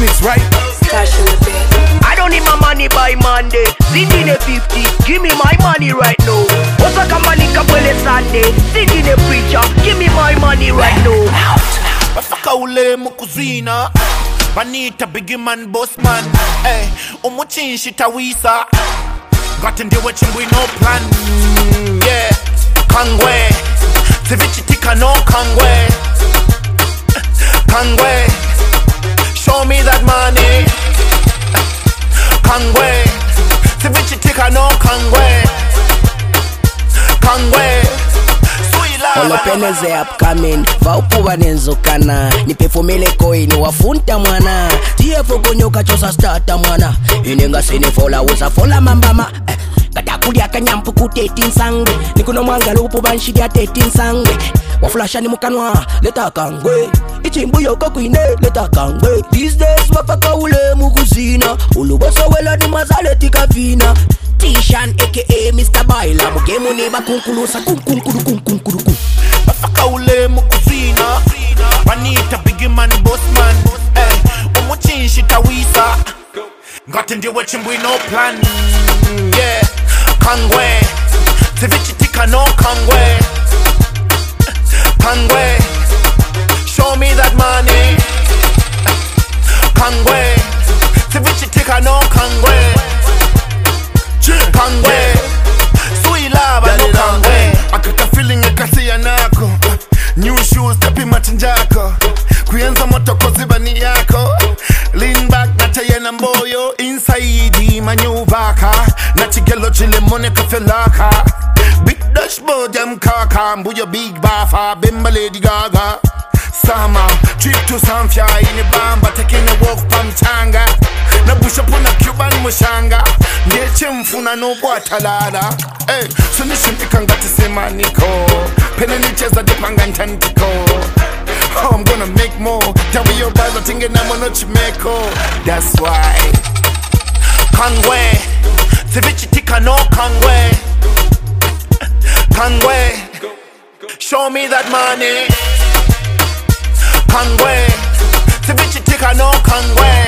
remix, right? Stash in the bed. I don't need my money by Monday. Sitting a 50, give me my money right now. Osa company kapele Sunday. Sitting a preacher, give me my money right now. Bafaka ule mukuzina. Banita biggie man, boss man. Hey, umuchinshi tawisa. Got in the watching we no plan. Yeah, Kangwe. Tivichi tika no Kangwe. Kangwe. Show me that money. Kangwe. Tivichi tika no Kangwe. Kangwe. Olopeneze upcoming vaupuwa nenzokana nipefumile koini wafunta mwana tiefo konyoka chosa starta mwana inenga sinifola usafola mambama katakulia kanyampu kuteti nsangwe nikuno mwanga lupu banshidia teti nsangwe waflasha ni mukanwa leta Kangwe ichimbu yoko kuine leta Kangwe these days wafaka ule mukuzina uluboso wela ni mazaleti kavina Tishan aka Mr. Baila mugemu neba kunkulusa kunkunkuru Bafaka ule mukuzina Banita biggie man, boss man. Hey, umuchinshi tawisa Got in the watching we no plan. Yeah, Kangwe. Tivichi tika no Kangwe. Kangwe. Show me that money. Kangwe. Tivichi tika no Kangwe. Kangwe. Sweet love no Kangwe. Akaka feeling akasi yanako. New shoes tapi machinjako. Kuyenza moto kozibani yako. Lean back na tayena mboyo. Inside manyuvaka. Na chigelo chile mone kafelaka. Big dashboard jam kaka. Mbuyo big bafa. Bimba Lady Gaga. Summer, trip to Sanfia. Ini bamba taking a walk pamchanga. Na busha puna Cuban mushanga. Ndeche mfuna no buatalada. Hey, so nishimika ngati sema niko. Pene nicheza dipanga ntantiko. Oh, I'm gonna make more. Tell me your brother thinking I'm on a chimeko. That's why Kangwe. Tivichi tika no Kangwe. Kangwe. Show me that money. Kangwe. Tivichi tika no Kangwe.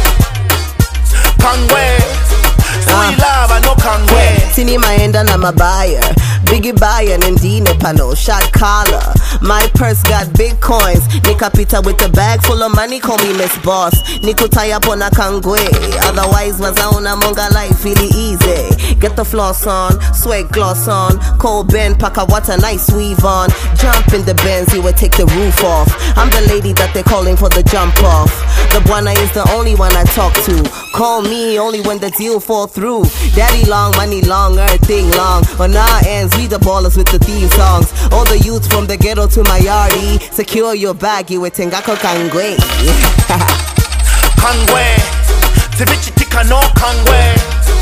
Kangwe. Sweet love no Kangwe. Sini maenda na mabaya. Biggie buyer nendine pano shot collar. My purse got big coins. Nikapita with a bag full of money. Call me Miss Boss. Nikutaya pona Kangwe. Otherwise wazaona monga life really easy. Get the floss on, swag gloss on. Cold Ben paka what a nice weave on. Jump in the Benz, you would take the roof off. I'm the lady that they're calling for the jump off. The buana is the only one I talk to. Call me only when the deal fall through. Daddy long, money long, everything long. On our ends, we the ballers with the theme songs. All the youth from the ghetto to my yardie. Secure your bag, you with Tengako Kangwe. Kangwe. Tivichi tika no Kangwe.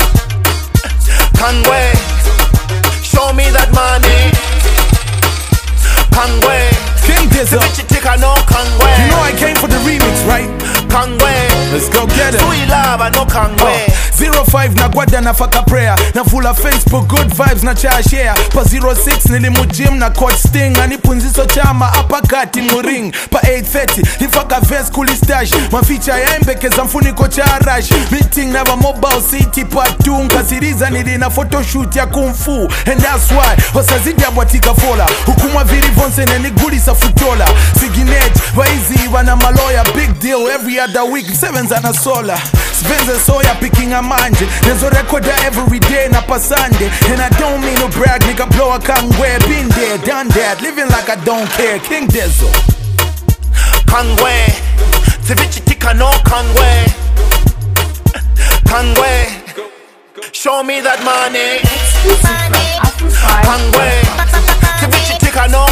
Kangwe. Show me that money. Kangwe. King Dizzle. Tivichi tika no Kangwe. You know I came for the remix, right? Kangwe. Let's go get it. Sweet love no Kangwe. 05 na gwada na faka prayer. Na fula Facebook good vibes na cha share. Pa 06 nilimu gym na coach sting. Anipunziso chama apakati muring. Pa 8:30 nifaka vest kuli stash. Maficha ya mbekeza mfuniko cha rush. Meeting na mobile city part 2. Nkasiriza nilina photoshoot ya kung fu. And that's why osazidi abwatika fola. Hukumwa viri vonse nenigulisa futola. Siginet waizi wana maloya. Big deal every other week. Sevens and a solar. Spencer Sawyer picking a manje. There's a record every day na pa Sunday. And I don't mean to brag, nigga blow a Kangwe. Been there, done that, living like I don't care. King Dizzle. Kangwe. Tivichi tika no Kangwe. Kangwe. Show me that money. Kangwe. Tivichi tika no